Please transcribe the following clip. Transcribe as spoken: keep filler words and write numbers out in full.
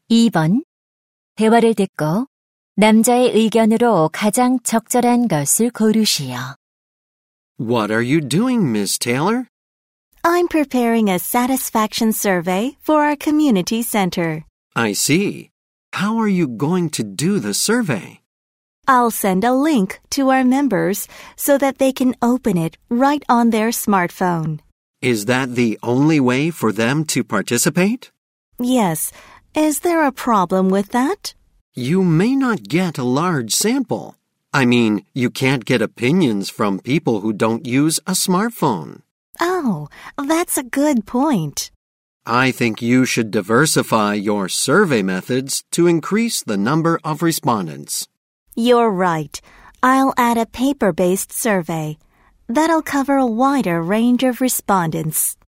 이 번. 대화를 듣고 남자의 의견으로 가장 적절한 것을 고르시오. What are you doing, Miss Taylor? I'm preparing a satisfaction survey for our community center. I see. How are you going to do the survey? I'll send a link to our members so that they can open it right on their smartphone. Is that the only way for them to participate? Yes. Is there a problem with that? You may not get a large sample. I mean, you can't get opinions from people who don't use a smartphone. Oh, that's a good point. I think you should diversify your survey methods to increase the number of respondents. You're right. I'll add a paper-based survey. That'll cover a wider range of respondents.